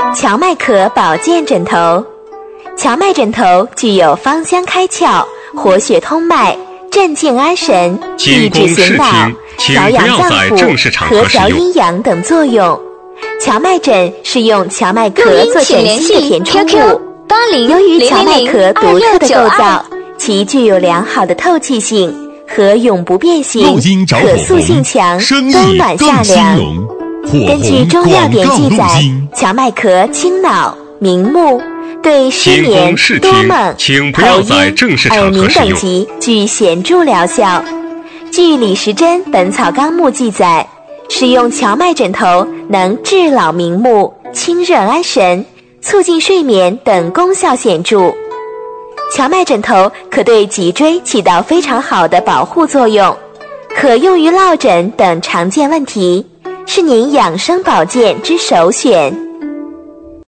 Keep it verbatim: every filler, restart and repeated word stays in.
荞麦壳保健枕头。荞麦枕头具有芳香开窍、活血通脉、镇静安神、益智醒脑、调养脏腑、和调阴阳等作用。荞麦枕是用荞麦壳做枕芯的填充物，由于荞麦壳独特的构造，其具有良好的透气性和永不变形，可塑性强，冬暖夏凉。根据中药典记载，荞麦壳清脑明目，对失眠、多梦、头晕、耳鸣等疾具显著疗效。据李时珍《本草纲目》记载，使用荞麦枕头能治老明目、清热安神、促进睡眠等功效显著。荞麦枕头可对脊椎起到非常好的保护作用，可用于落枕等常见问题，是您养生保健之首选。